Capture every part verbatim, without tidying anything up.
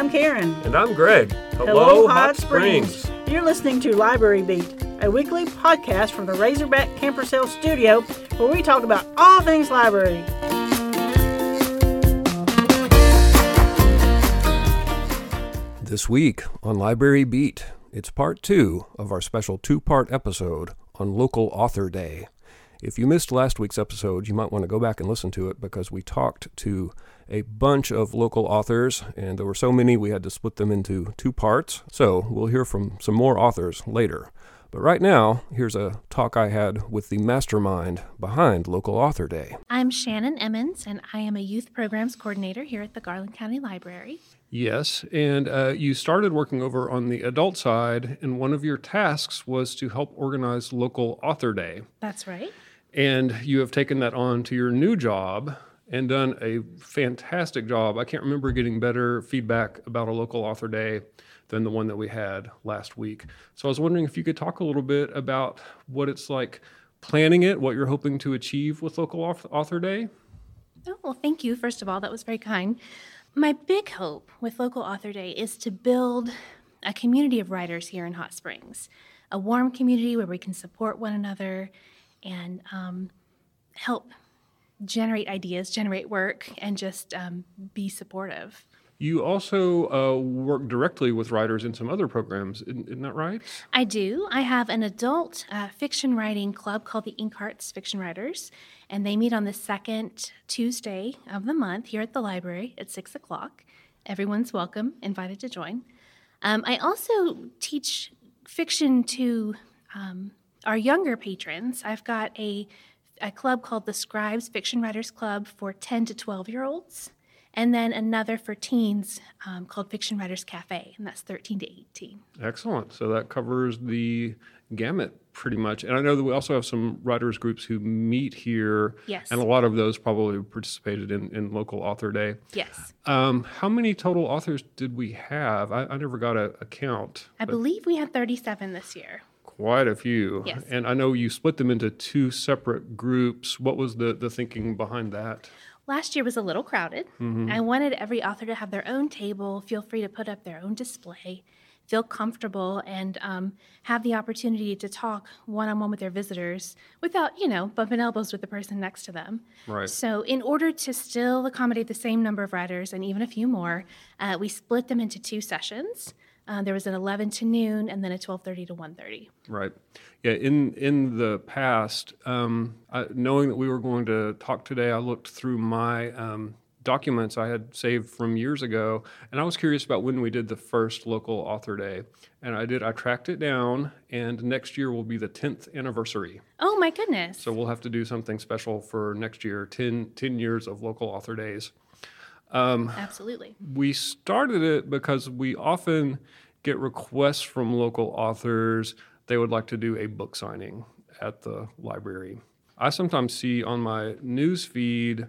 I'm Karen. And I'm Greg. Hello, Hello Hot, Hot Springs. Springs. You're listening to Library Beat, a weekly podcast from the Razorback Camper Sale studio where we talk about all things library. This week on Library Beat, it's part two of our special two-part episode on Local Author Day. If you missed last week's episode, you might want to go back and listen to it because we talked to a bunch of local authors, and there were so many we had to split them into two parts. So we'll hear from some more authors later. But right now, here's a talk I had with the mastermind behind Local Author Day. I'm Shannon Emmons, and I am a youth programs coordinator here at the Garland County Library. Yes, and uh, you started working over on the adult side, and one of your tasks was to help organize Local Author Day. That's right. And you have taken that on to your new job and done a fantastic job. I can't remember getting better feedback about a Local Author Day than the one that we had last week. So I was wondering if you could talk a little bit about what it's like planning it, what you're hoping to achieve with Local Author Day. Oh, well, thank you. First of all, that was very kind. My big hope with Local Author Day is to build a community of writers here in Hot Springs, a warm community where we can support one another and um, help generate ideas, generate work, and just um, be supportive. You also uh, work directly with writers in some other programs, isn't, isn't that right? I do. I have an adult uh, fiction writing club called the Inkhearts Fiction Writers, and they meet on the second Tuesday of the month here at the library at six o'clock. Everyone's welcome, invited to join. Um, I also teach fiction to um, our younger patrons. I've got a, a club called the Scribes Fiction Writers Club for ten to twelve-year-olds. And then another for teens um, called Fiction Writers Cafe, and that's thirteen to eighteen. Excellent. So that covers the gamut pretty much. And I know that we also have some writers groups who meet here. Yes. And a lot of those probably participated in, in Local Author Day. Yes. Um, how many total authors did we have? I, I never got a, a count. I believe we had thirty-seven this year. Quite a few. Yes. And I know you split them into two separate groups. What was the, the thinking behind that? Last year was a little crowded. Mm-hmm. I wanted every author to have their own table, feel free to put up their own display, feel comfortable, and um, have the opportunity to talk one-on-one with their visitors without, you know, bumping elbows with the person next to them. Right. So in order to still accommodate the same number of writers and even a few more, uh, we split them into two sessions. Uh, there was an eleven to noon and then a twelve thirty to one thirty. Right. Yeah, in, in the past, um, I, knowing that we were going to talk today, I looked through my um, documents I had saved from years ago, and I was curious about when we did the first Local Author Day. And I did, I tracked it down, and next year will be the tenth anniversary. Oh, my goodness. So we'll have to do something special for next year, ten, ten years of Local Author Days. Um, Absolutely. We started it because we often get requests from local authors. They would like to do a book signing at the library. I sometimes see on my news feed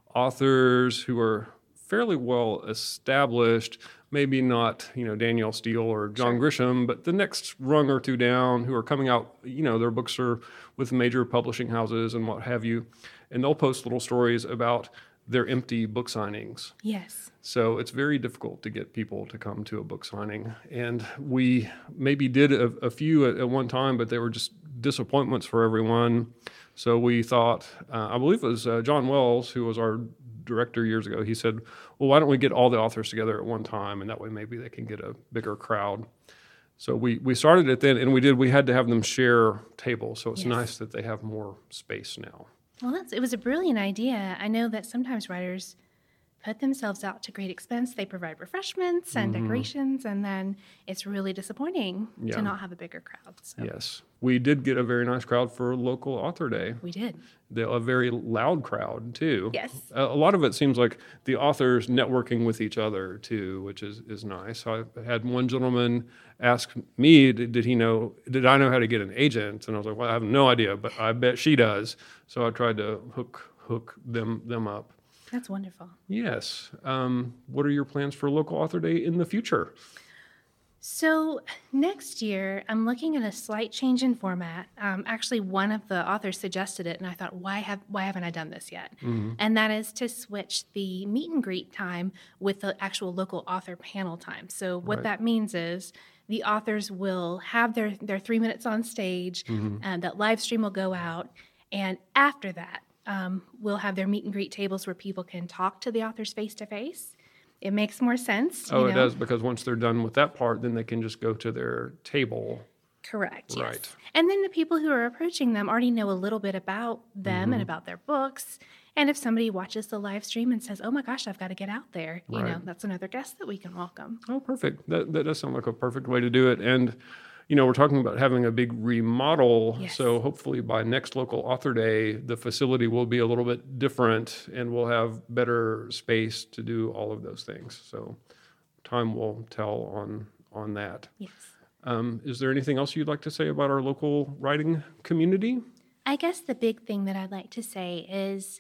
authors who are fairly well established, maybe not, you know, Danielle Steele or John Sure. Grisham, but the next rung or two down who are coming out, you know, their books are with major publishing houses and what have you, and they'll post little stories about their empty book signings. Yes. So it's very difficult to get people to come to a book signing. And we maybe did a, a few at, at one time, but they were just disappointments for everyone. So we thought, uh, I believe it was uh, John Wells, who was our director years ago, he said, well, why don't we get all the authors together at one time, and that way maybe they can get a bigger crowd. So we, we started it then, and we did, we had to have them share tables, so it's Yes. nice that they have more space now. Well, that's, it was a brilliant idea. I know that sometimes writers put themselves out to great expense. They provide refreshments and Mm-hmm. decorations, and then it's really disappointing Yeah. to not have a bigger crowd. So Yes. We did get a very nice crowd for Local Author Day. we did. The, a very loud crowd, too. Yes. A, a lot of it seems like the authors networking with each other, too, which is, is nice. I had one gentleman ask me, did, did he know, did I know how to get an agent? And I was like, well, I have no idea, but I bet she does. So I tried to hook hook them them up. That's wonderful. Yes. Um, what are your plans for Local Author Day in the future? So next year, I'm looking at a slight change in format. Um, actually, one of the authors suggested it, and I thought, why have why haven't I done this yet? Mm-hmm. And that is to switch the meet and greet time with the actual local author panel time. So what Right. that means is the authors will have their, their three minutes on stage, mm-hmm. and that live stream will go out, and after that, um, we'll have their meet and greet tables where people can talk to the authors face to face. It makes more sense. Oh, you know? it does, because once they're done with that part, then they can just go to their table. Correct, yes. Right. And then the people who are approaching them already know a little bit about them Mm-hmm. and about their books. And if somebody watches the live stream and says, oh my gosh, I've got to get out there, you know, Right. that's another guest that we can welcome. Oh, perfect. That that does sound like a perfect way to do it. And, you know, we're talking about having a big remodel. Yes. So hopefully by next Local Author Day, the facility will be a little bit different and we'll have better space to do all of those things. So time will tell on on that. Yes. Um, is there anything else you'd like to say about our local writing community? I guess the big thing that I'd like to say is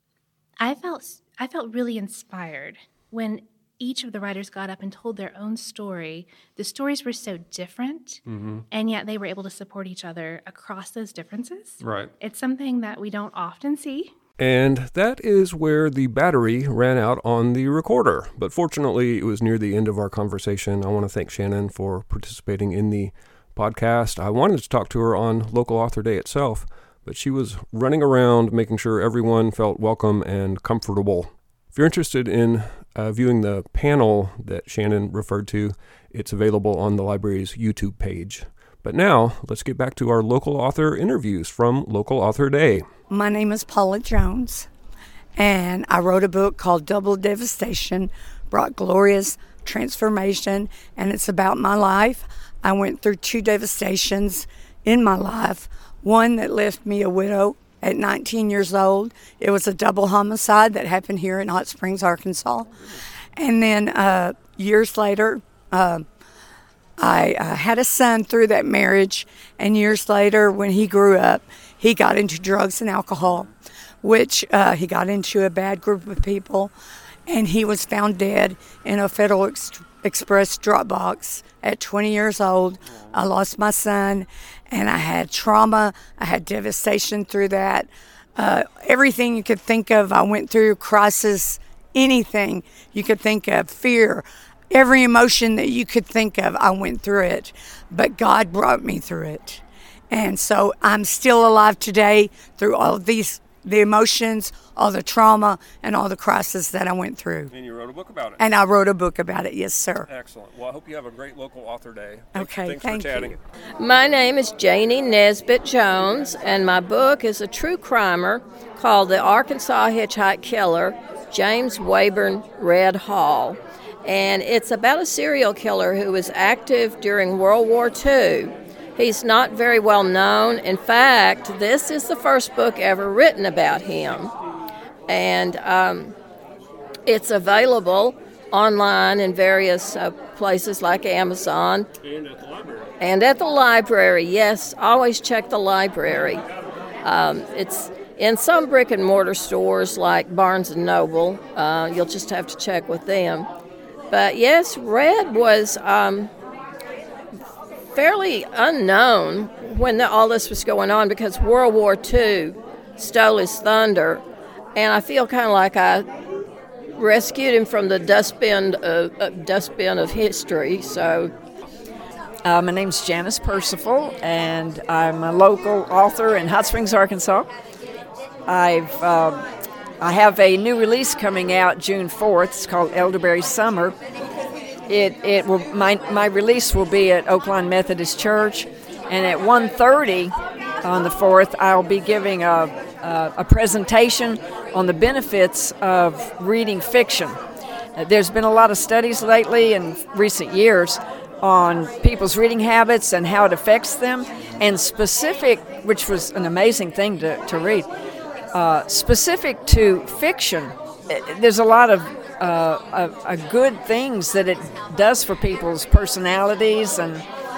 I felt I felt really inspired when each of the writers got up and told their own story. The stories were so different, mm-hmm. and yet they were able to support each other across those differences. Right. It's something that we don't often see. And that is where the battery ran out on the recorder. But fortunately, it was near the end of our conversation. I want to thank Shannon for participating in the podcast. I wanted to talk to her on Local Author Day itself, but she was running around making sure everyone felt welcome and comfortable. If you're interested in uh, viewing the panel that Shannon referred to, it's available on the library's YouTube page. But now, let's get back to our local author interviews from Local Author Day. My name is Paula Jones, and I wrote a book called Double Devastation, Brought Glorious Transformation, and it's about my life. I went through two devastations in my life, one that left me a widow at nineteen years old. It was a double homicide that happened here in Hot Springs, Arkansas. And then uh, years later, uh, I uh, had a son through that marriage, and years later, when he grew up, he got into drugs and alcohol, which uh, he got into a bad group of people, and he was found dead in a Federal Ex- Express drop box at twenty years old. I lost my son, and I had trauma. I had devastation through that. Uh, everything you could think of, I went through, crisis, anything you could think of, fear. Every emotion that you could think of, I went through it. But God brought me through it. And so I'm still alive today through all of these, the emotions, all the trauma, and all the crisis that I went through. And you wrote a book about it. And I wrote a book about it, yes, sir. Excellent. Well, I hope you have a great Local Author Day. Thanks, Okay, thanks thank for chatting. you. My name is Janie Nesbitt Jones, and my book is a true crimer called The Arkansas Hitchhike Killer, James Wayburn Red Hall. And it's about a serial killer who was active during World War Two. He's not very well known. In fact, this is the first book ever written about him. And um, it's available online in various uh, places like Amazon. And at the library. And at the library, yes. Always check the library. Um, it's in some brick and mortar stores like Barnes and Noble. Uh, you'll just have to check with them. But yes, Red was um, fairly unknown when the, all this was going on because World War Two stole his thunder. And I feel kind of like I rescued him from the dustbin of, uh, dustbin of history. So, uh, my name's Janice Percival, and I'm a local author in Hot Springs, Arkansas. I've uh, I have a new release coming out June fourth. It's called Elderberry Summer. It it will my my release will be at Oaklawn Methodist Church, and at one thirty on the fourth, I'll be giving a, a a presentation on the benefits of reading fiction. Uh, there's been a lot of studies lately in recent years on people's reading habits and how it affects them, and specific, which was an amazing thing to, to read, uh, specific to fiction, there's a lot of uh, uh, uh, good things that it does for people's personalities, and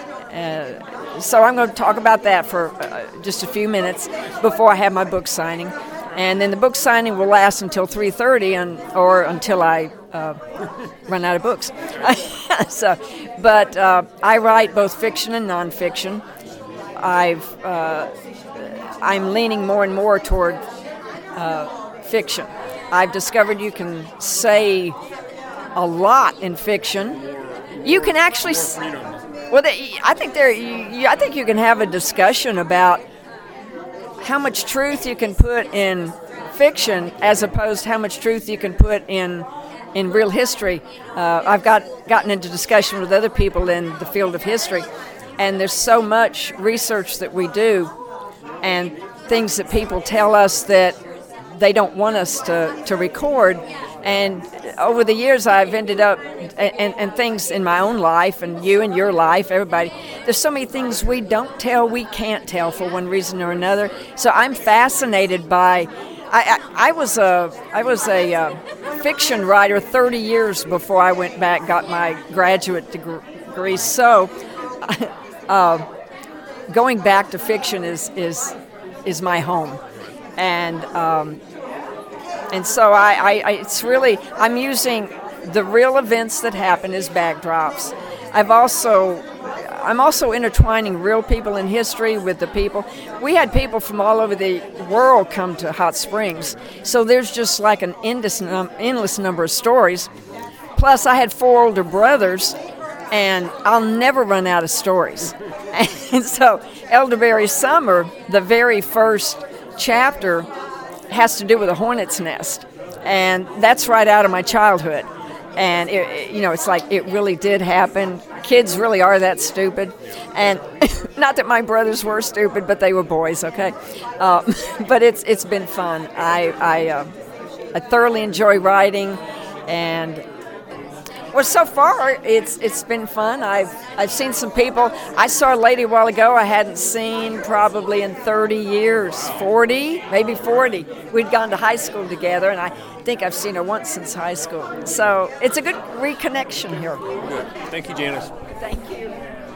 uh, so I'm going to talk about that for uh, just a few minutes before I have my book signing. And then the book signing will last until three thirty, and or until I uh, run out of books. so, but uh, I write both fiction and nonfiction. I've uh, I'm leaning more and more toward uh, fiction. I've discovered you can say a lot in fiction. You can actually, well, they, I think there. You, I think you can have a discussion about how much truth you can put in fiction as opposed to how much truth you can put in in real history. Uh, I've got gotten into discussion with other people in the field of history, and there's so much research that we do and things that people tell us that they don't want us to, to record. And over the years, I've ended up, and, and things in my own life, and you and your life, everybody, there's so many things we don't tell, we can't tell for one reason or another. So I'm fascinated by, I, I, I was a, I was a uh, fiction writer thirty years before I went back, got my graduate degree. So uh, going back to fiction is, is, is my home. And, um, And so I, I, I, it's really, I'm using the real events that happen as backdrops. I've also, I'm also intertwining real people in history with the people. We had people from all over the world come to Hot Springs, so there's just like an endless, num- endless number of stories. Plus, I had four older brothers, and I'll never run out of stories. And so, Elderberry Summer, the very first chapter, has to do with a hornet's nest, and that's right out of my childhood. And it, it, you know, it's like it really did happen. Kids really are that stupid, and not that my brothers were stupid, but they were boys. Okay, uh, but it's it's been fun. I I, uh, I thoroughly enjoy writing, and well, so far it's it's been fun. I've I've seen some people. I saw a lady a while ago I hadn't seen probably in thirty years, forty, maybe forty. We'd gone to high school together, and I think I've seen her once since high school. So it's a good reconnection here. Good. Thank you, Janice. Thank you.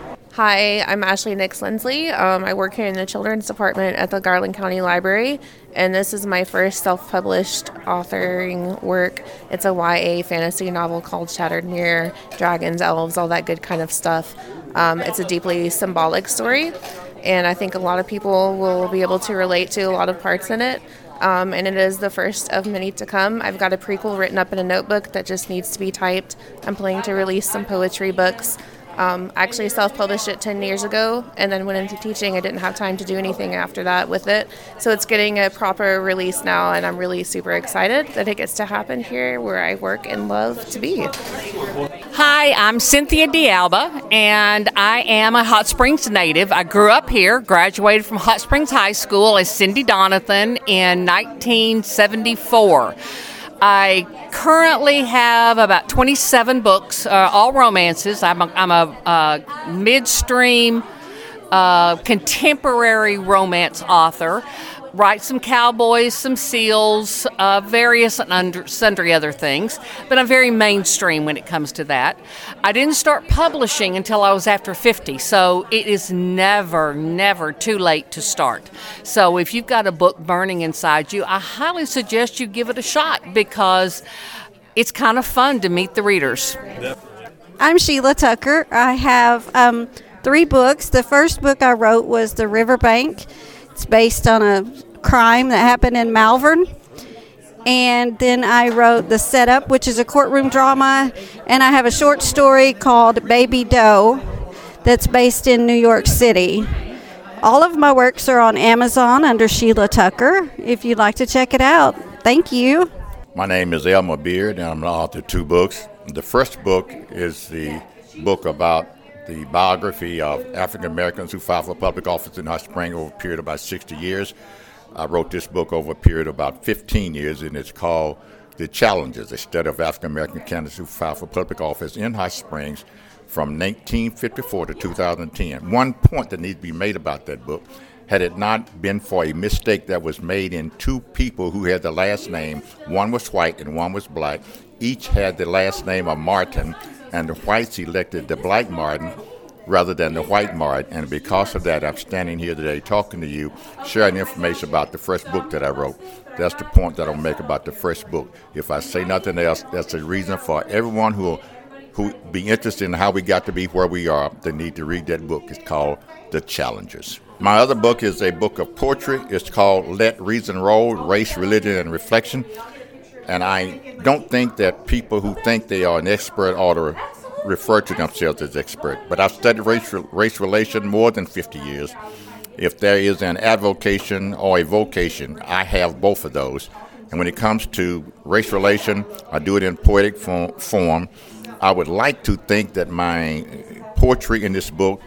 Hi, I'm Ashley Nix Lindsley. Um, I work here in the Children's Department at the Garland County Library, and this is my first self-published authoring work. It's a Y A fantasy novel called Shattered Mirror, dragons, elves, all that good kind of stuff. Um, it's a deeply symbolic story, and I think a lot of people will be able to relate to a lot of parts in it. Um, and it is the first of many to come. I've got a prequel written up in a notebook that just needs to be typed. I'm planning to release some poetry books. Um, I actually self-published it ten years ago and then went into teaching. I didn't have time to do anything after that with it. So it's getting a proper release now, and I'm really super excited that it gets to happen here where I work and love to be. Hi, I'm Cynthia D'Alba, and I am a Hot Springs native. I grew up here, graduated from Hot Springs High School as Cindy Donathan in nineteen seventy-four. I currently have about twenty-seven books, uh, all romances. I'm a, I'm a uh, midstream uh, contemporary romance author. Write some cowboys, some seals, uh, various and under, sundry other things, but I'm very mainstream when it comes to that. I didn't start publishing until I was after fifty, so it is never, never too late to start. So if you've got a book burning inside you, I highly suggest you give it a shot because it's kind of fun to meet the readers. I'm Sheila Tucker. I have um, three books. The first book I wrote was The Riverbank. It's based on a crime that happened in Malvern. And then I wrote The Setup, which is a courtroom drama. And I have a short story called Baby Doe that's based in New York City. All of my works are on Amazon under Sheila Tucker, if you'd like to check it out. Thank you. My name is Elmer Beard, and I'm the author of two books. The first book is the book about the biography of African Americans who filed for public office in Hot Springs over a period of about sixty years. I wrote this book over a period of about fifteen years, and it's called The Challenges, a study of African American candidates who filed for public office in Hot Springs from nineteen fifty-four to two thousand ten. One point that needs to be made about that book, had it not been for a mistake that was made in two people who had the last name, one was white and one was black, each had the last name of Martin, and the whites elected the black Martin rather than the white Martin. And because of that, I'm standing here today talking to you, sharing information about the first book that I wrote. That's the point that I'll make about the first book. If I say nothing else, that's the reason for everyone who who be interested in how we got to be where we are, they need to read that book. It's called The Challengers. My other book is a book of poetry. It's called Let Reason Roll, Race, Religion, and Reflection. And I don't think that people who think they are an expert ought to refer to themselves as expert. But I've studied race, race relation more than fifty years. If there is an avocation or a vocation, I have both of those. And when it comes to race relation, I do it in poetic form. I would like to think that my poetry in this book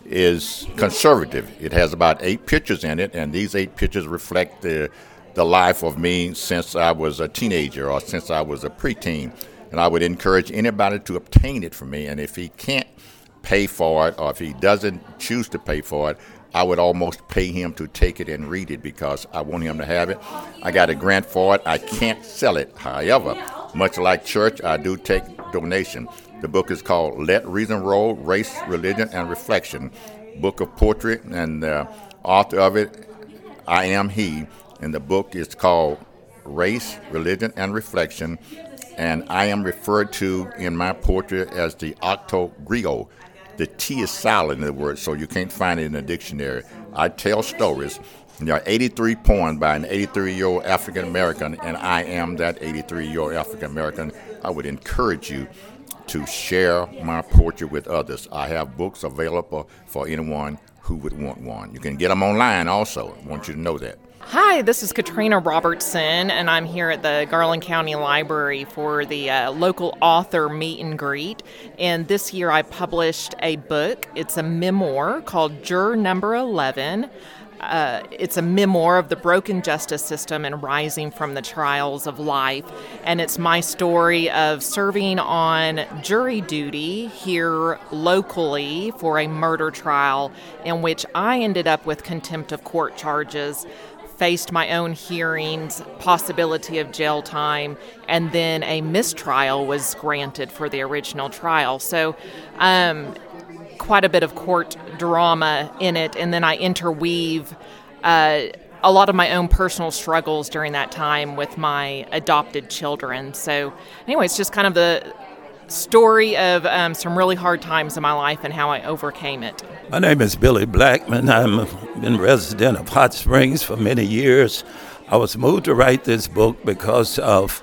is conservative. It has about eight pictures in it, and these eight pictures reflect the the life of me since I was a teenager or since I was a preteen. And I would encourage anybody to obtain it from me. And if he can't pay for it, or if he doesn't choose to pay for it, I would almost pay him to take it and read it because I want him to have it. I got a grant for it. I can't sell it. However, much like church, I do take donation. The book is called Let Reason Roll, Race, Religion, and Reflection, book of poetry, and the author of it, I am he. And the book is called Race, Religion, and Reflection, and I am referred to in my poetry as the octogriot. The T is silent in the word, so you can't find it in the dictionary. I tell stories. There are eighty-three poems by an eighty-three-year-old African-American, and I am that eighty-three-year-old African-American. I would encourage you to share my poetry with others. I have books available for anyone who would want one. You can get them online also. I want you to know that. Hi, this is Katrina Robertson, and I'm here at the Garland County Library for the uh, local author meet and greet. And this year I published a book. It's a memoir called Juror Number eleven. Uh, it's a memoir of the broken justice system and rising from the trials of life. And it's my story of serving on jury duty here locally for a murder trial in which I ended up with contempt of court charges, faced my own hearings, possibility of jail time, and then a mistrial was granted for the original trial. So um, quite a bit of court drama in it, and then I interweave uh, a lot of my own personal struggles during that time with my adopted children. So anyway, it's just kind of the story of um, some really hard times in my life and how I overcame it. My name is Billy Blackman. I've been resident of Hot Springs for many years. I was moved to write this book because of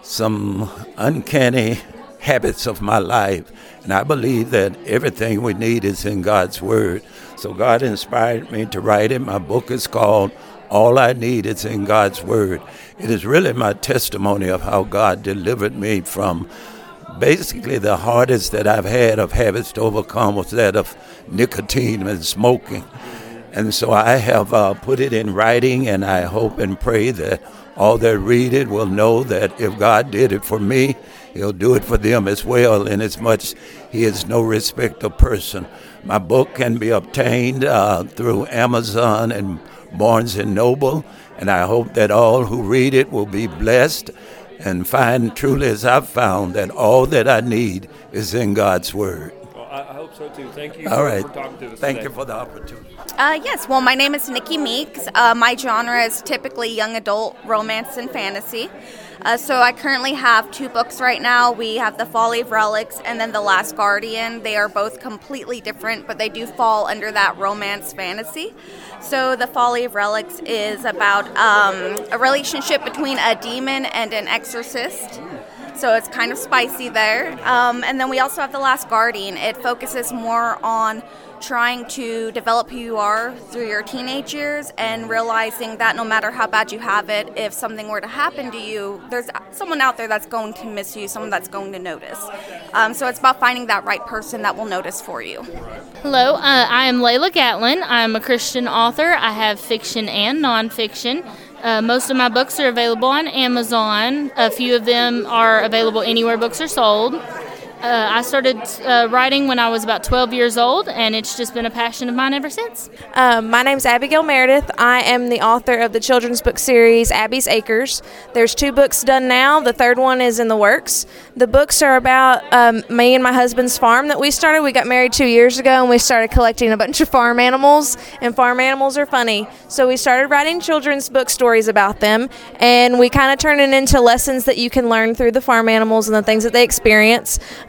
some uncanny habits of my life. And I believe that everything we need is in God's Word. So God inspired me to write it. My book is called All I Need Is in God's Word. It is really my testimony of how God delivered me from basically the hardest that I've had of habits to overcome was that of nicotine and smoking. And so I have uh, put it in writing, and I hope and pray that all that read it will know that if God did it for me, He'll do it for them as well, inasmuch He is no respecter of person. My book can be obtained uh, through Amazon and Barnes and Noble, and I hope that all who read it will be blessed and find truly, as I've found, that all that I need is in God's Word. Well, I hope so too. Thank you all for, right. for talking to us Thank today. you for the opportunity. Uh, yes, well, my name is Nikki Meeks. Uh, my genre is typically young adult romance and fantasy. Uh, so I currently have two books right now. We have The Folly of Relics and then The Last Guardian. They are both completely different, but they do fall under that romance fantasy. So The Folly of Relics is about um, a relationship between a demon and an exorcist. So it's kind of spicy there. Um, and then we also have The Last Guardian. It focuses more on trying to develop who you are through your teenage years and realizing that no matter how bad you have it, if something were to happen to you, there's someone out there that's going to miss you, someone that's going to notice. Um, so it's about finding that right person that will notice for you. Hello, uh, I am Layla Gatlin. I'm a Christian author. I have fiction and nonfiction. Uh, most of my books are available on Amazon. A few of them are available anywhere books are sold. Uh, I started uh, writing when I was about twelve years old, and it's just been a passion of mine ever since. Um, my name's Abigail Meredith. I am the author of the children's book series Abby's Acres. There's two books done now. The third one is in the works. The books are about um, me and my husband's farm that we started. We got married two years ago, and we started collecting a bunch of farm animals, and farm animals are funny. So we started writing children's book stories about them, and we kind of turned it into lessons that you can learn through the farm animals and the things that they experience.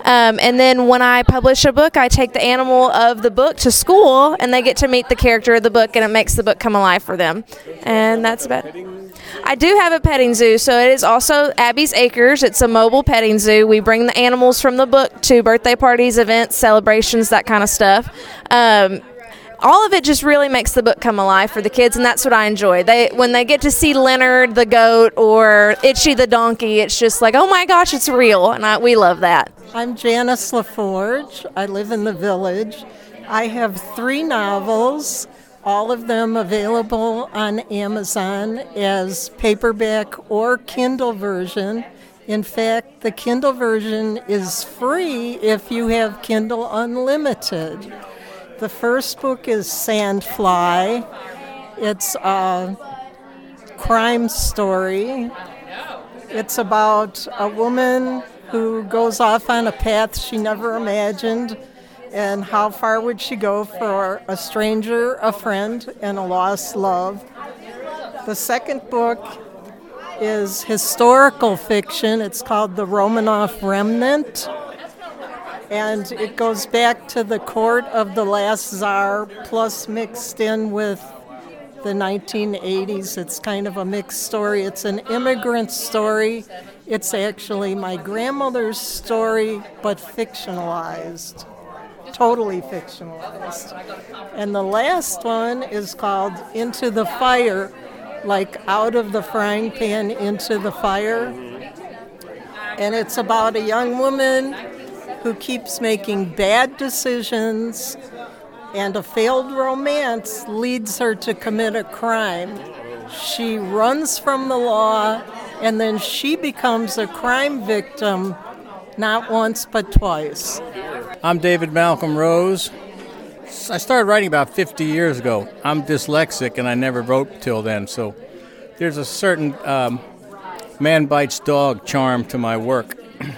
Um, and then when I publish a book, I take the animal of the book to school, and they get to meet the character of the book, and it makes the book come alive for them. And that's about it. I do have a petting zoo, so it is also Abby's Acres. It's a mobile petting zoo. We bring the animals from the book to birthday parties, events, celebrations, that kind of stuff. Um, all of it just really makes the book come alive for the kids, and that's what I enjoy. They when they get to see Leonard the goat or Itchy the donkey, it's just like, oh my gosh, it's real, and I, we love that. I'm Janice LaForge. I live in the Village. I have three novels, all of them available on Amazon as paperback or Kindle version. In fact, the Kindle version is free if you have Kindle Unlimited. The first book is Sandfly. It's a crime story. It's about a woman who goes off on a path she never imagined, and how far would she go for a stranger, a friend, and a lost love. The second book is historical fiction. It's called The Romanov Remnant. And it goes back to the court of the last Tsar, plus mixed in with the nineteen eighties. It's kind of a mixed story. It's an immigrant story. It's actually my grandmother's story, but fictionalized. Totally fictionalized. And the last one is called Into the Fire, like out of the frying pan into the fire. And it's about a young woman who keeps making bad decisions, and a failed romance leads her to commit a crime. She runs from the law, and then she becomes a crime victim, not once but twice. I'm David Malcolm Rose. I started writing about fifty years ago. I'm dyslexic, and I never wrote till then, so there's a certain um, man bites dog charm to my work.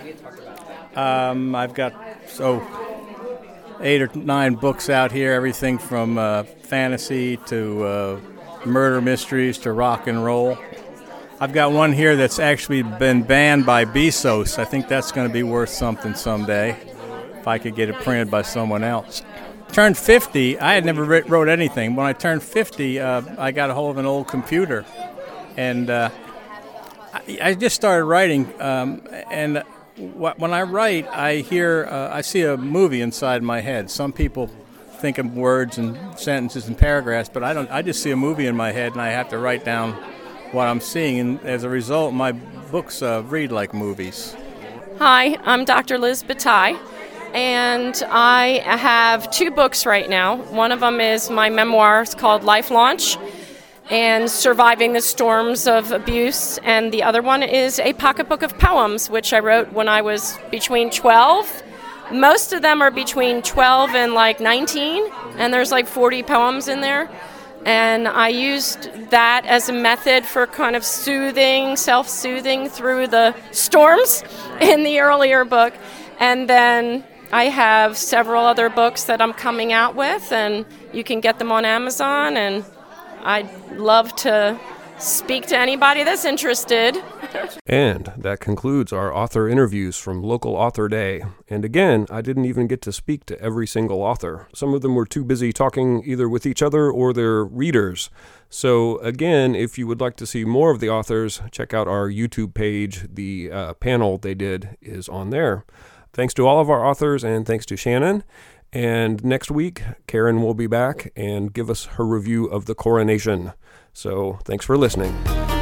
Um, I've got so eight or nine books out here, everything from uh, fantasy to uh, murder mysteries to rock and roll. I've got one here that's actually been banned by Bezos. I think that's going to be worth something someday if I could get it printed by someone else. Turned fifty, I had never writ- wrote anything. When I turned fifty, uh, I got a hold of an old computer, and uh, I, I just started writing, um, and when I write, I hear, uh, I see a movie inside my head. Some people think of words and sentences and paragraphs, but I don't. I just see a movie in my head, and I have to write down what I'm seeing. And as a result, my books uh, read like movies. Hi, I'm Doctor Liz Bataille, and I have two books right now. One of them is my memoir. It's called Life Launch and Surviving the Storms of Abuse, and the other one is a pocketbook of poems, which I wrote when I was between twelve. Most of them are between twelve and like nineteen, and there's like forty poems in there. And I used that as a method for kind of soothing, self-soothing through the storms in the earlier book. And then I have several other books that I'm coming out with, and you can get them on Amazon, and I'd love to speak to anybody that's interested. And that concludes our author interviews from Local Author Day. And again, I didn't even get to speak to every single author. Some of them were too busy talking either with each other or their readers. So again, if you would like to see more of the authors, check out our YouTube page. The uh, panel they did is on there. Thanks to all of our authors, and thanks to Shannon. And next week, Karen will be back and give us her review of The Coronation. So thanks for listening.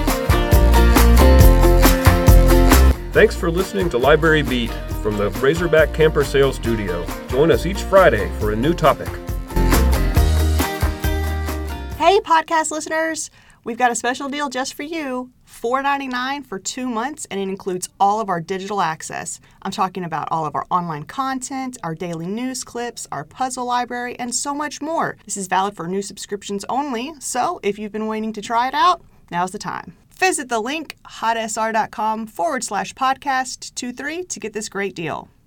Thanks for listening to Library Beat from the Razorback Camper Sales Studio. Join us each Friday for a new topic. Hey, podcast listeners! We've got a special deal just for you. four dollars and ninety-nine cents for two months, and it includes all of our digital access. I'm talking about all of our online content, our daily news clips, our puzzle library, and so much more. This is valid for new subscriptions only, so if you've been waiting to try it out, now's the time. Visit the link hotsr.com forward slash podcast 23 to get this great deal.